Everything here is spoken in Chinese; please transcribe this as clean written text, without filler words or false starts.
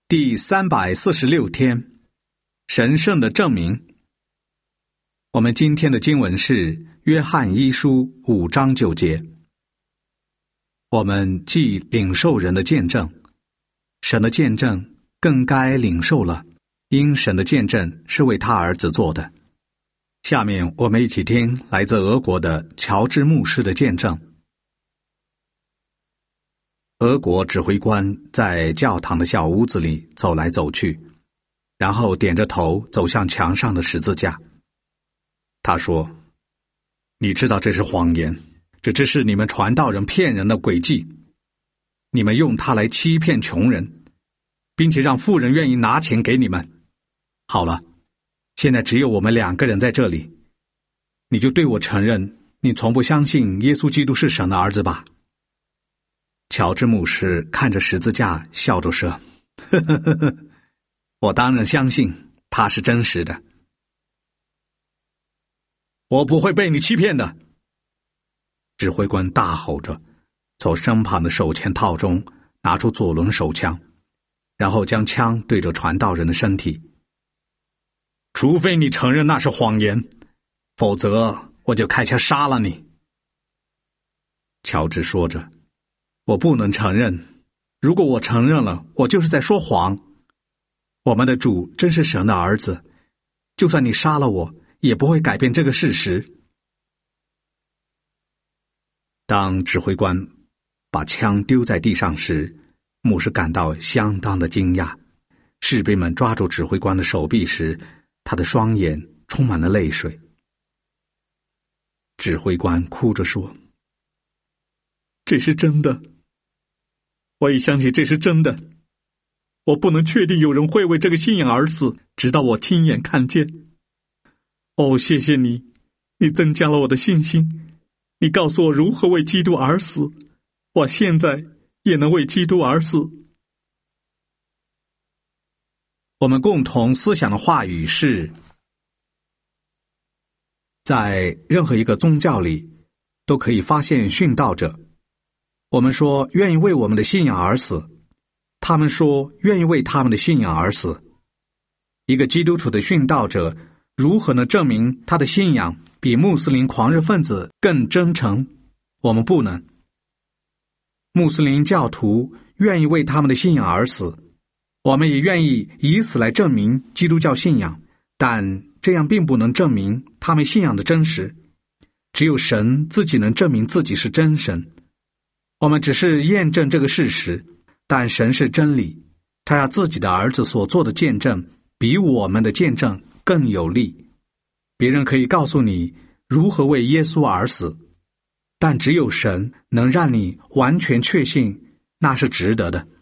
第346天，神圣的证明。我们今天的经文是约翰一书5章9节。我们既领受人的见证，神的见证更该领受了，因神的见证是为他儿子做的。下面我们一起听来自俄国的乔治牧师的见证。俄国指挥官在教堂的小屋子里走来走去，然后点着头走向墙上的十字架。他说：你知道这是谎言，这只是你们传道人骗人的诡计，你们用它来欺骗穷人，并且让富人愿意拿钱给你们。好了，现在只有我们2个人在这里，你就对我承认你从不相信耶稣基督是神的儿子吧。乔治牧师看着十字架笑着说：呵呵呵呵，我当然相信他是真实的。我不会被你欺骗的！指挥官大吼着，从身旁的手枪套中拿出左轮手枪，然后将枪对着传道人的身体。除非你承认那是谎言，否则我就开枪杀了你。乔治说着：我不能承认，如果我承认了，我就是在说谎。我们的主真是神的儿子，就算你杀了我，也不会改变这个事实。当指挥官把枪丢在地上时，牧师感到相当的惊讶。士兵们抓住指挥官的手臂时，他的双眼充满了泪水。指挥官哭着说：这是真的，我也相信这是真的。我不能确定有人会为这个信仰而死，直到我亲眼看见。哦，谢谢你，你增加了我的信心。你告诉我如何为基督而死，我现在也能为基督而死。我们共同思想的话语是：在任何一个宗教里都可以发现殉道者。我们说愿意为我们的信仰而死，他们说愿意为他们的信仰而死。一个基督徒的殉道者如何能证明他的信仰比穆斯林狂热分子更真诚？我们不能。穆斯林教徒愿意为他们的信仰而死，我们也愿意以此来证明基督教信仰，但这样并不能证明他们信仰的真实。只有神自己能证明自己是真神。我们只是验证这个事实，但神是真理，他要自己的儿子所做的见证比我们的见证更有力。别人可以告诉你如何为耶稣而死，但只有神能让你完全确信那是值得的。